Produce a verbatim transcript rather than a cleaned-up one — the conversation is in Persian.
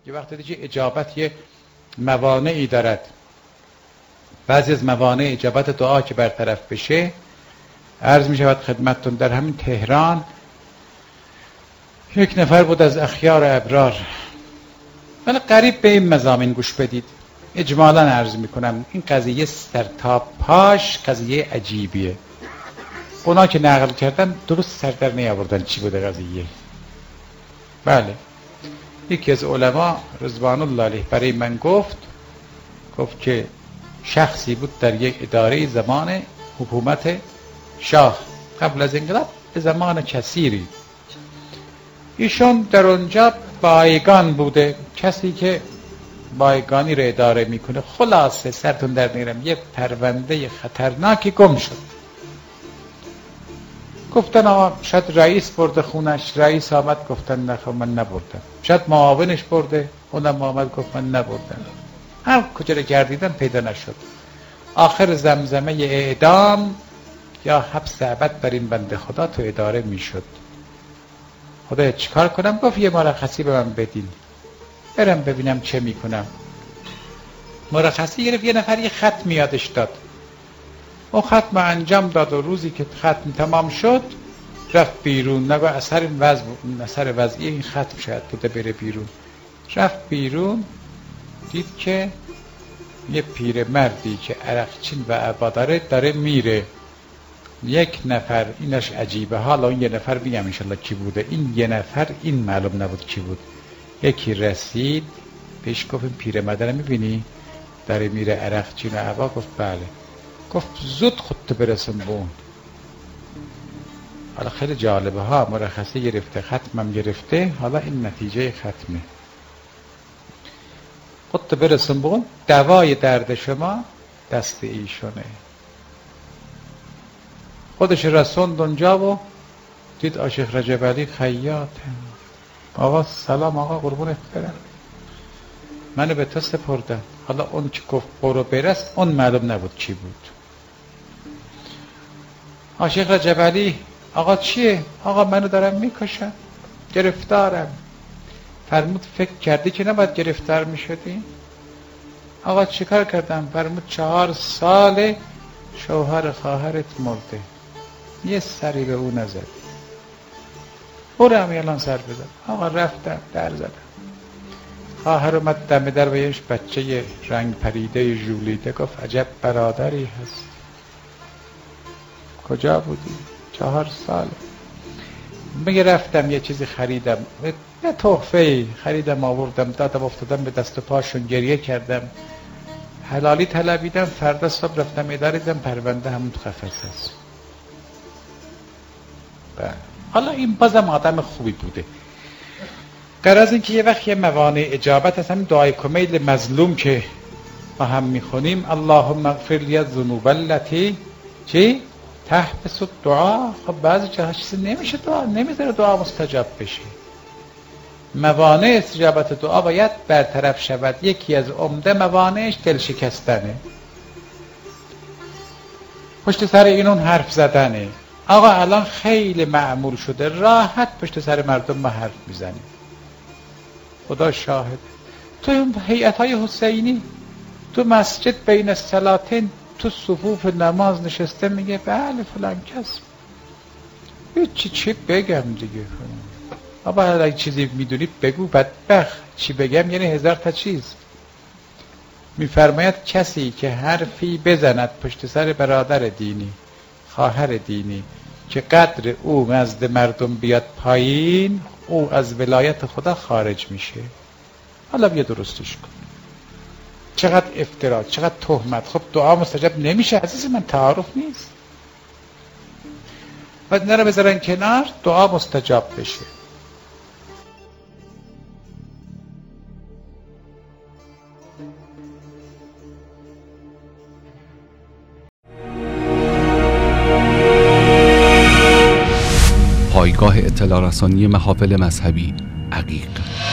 یه وقتی دیگه اجابت یه موانعی دارد. بعضی از موانع اجابت دعا که برطرف بشه، عرض می شود خدمتتون در همین تهران یک نفر بود از اخیار ابرار، ولی قریب به این مضامین گوش بدید. اجمالا عرض می کنم این قضیه سر تا پاش قضیه عجیبیه. اونا که نقل کردن درست سر در نیاوردن چی بوده قضیه. بله، یکی از علما رضوان الله علیه برای من گفت گفت که شخصی بود در یک اداره زمان حکومت شاه قبل از انقلاب به زمان کثیری، ایشون در اونجا بایگان بوده، کسی که بایگانی رو اداره میکنه. خلاصه سرتون در میرم یه پرونده خطرناکی گم شد. گفتن آقا شاید رئیس برده خونش، رئیس آمد گفتن نه من نبردم، شاید معاونش برده، اونم آمد گفت من نبردم. هر کجا رو گردیدن پیدا نشد. آخر زمزمه اعدام یا حبس ابد بر این بنده خدا تو اداره میشد. خدا چیکار کنم؟ گفت یه مرخصی به من بدین برم ببینم چه میکنم. مرخصی گرفت، یه نفر یه ختم یادش داد، اون ختم انجام داد و روزی که ختم تمام شد رفت بیرون. نگاه اثر وضع اثر وضعی این ختم شاید بوده بره بیرون. رفت بیرون دید که یه پیر مردی که عرقچین و عباداره داره میره. یک نفر، اینش عجیبه، حالا اون یه نفر میگم انشالله کی بوده. این یه نفر این معلوم نبود کی بود. یکی رسید پیش گفت این پیر مردم میبینی داره میره عرقچین و عبا؟ گفت بله. گفت زود خودتو برسون به اون. حالا خیلی جالبه ها، مرخصی گرفته، ختمم گرفته، حالا این نتیجه ختمه. خودتو برسون به اون، دوای درد شما دست ایشونه. خودش رسوند اونجا و دید آشیخ رجب علی خیاطه. آقا سلام آقا قربونت برم، منو به تو سپردم. حالا اون که گفت برو برس اون معلوم نبود چی بود. آشیخ رجب علی آقا چیه؟ آقا منو دارم میکشن، گرفتارم. فرمود فکر کردی که نباید گرفتار میشدی؟ آقا چیکار کردم؟ فرمود چهار سال شوهر خواهرت مرده، یه سری به او نزد، برو هم الان سر بزن. آقا رفتم در زدم، خواهر اومد دم در و یهش بچه رنگ پریده ژولیده. گفت عجب برادری هست، کجا بودی؟ چهار سال. میگه رفتم یه چیزی خریدم، یه تحفه خریدم آوردم دادم، افتادم به دست و پاشون، گریه کردم، حلالی طلبیدم. فردا صبح رفتم اداره دیدم پرونده همون تو قفس هست. حالا این بازم آدم خوبی بوده. غرض این که یه وقت یه موانع اجابت هست. همین دعای کمیل مظلوم که ما هم میخونیم اللهم اغفر لی الذنوب التي چی؟ تحبس الدعا. خب بعضی جاها چیزی نمیشه دعا، نمیذاره دعا مستجاب بشه. موانع استجابت دعا باید برطرف شود. یکی از عمده موانعش دل شکستنه، پشت سر اینون حرف زدنه. آقا الان خیلی معمول شده راحت پشت سر مردم ما حرف میزنیم. خدا شاهد، تو این هیئت‌های حسینی تو مسجد بین الصلاتین تو صفوف نماز نشسته میگه بله فلان کس، چی چی بگم دیگه؟ آبا اگه چیزی میدونی بگو، بدبخت چی بگم یعنی هزار تا چیز. میفرماید کسی که حرفی بزند پشت سر برادر دینی، خواهر دینی، که قدر او نزد مردم بیاد پایین، او از ولایت خدا خارج میشه. حالا بیا درستش کن. چقدر افترا، چقدر تهمت. خب دعا مستجاب نمیشه عزیز من، تعارف نیست. بعد اینا رو بذارن کنار، دعا مستجاب بشه. پایگاه اطلاع رسانی محافل مذهبی عقیق.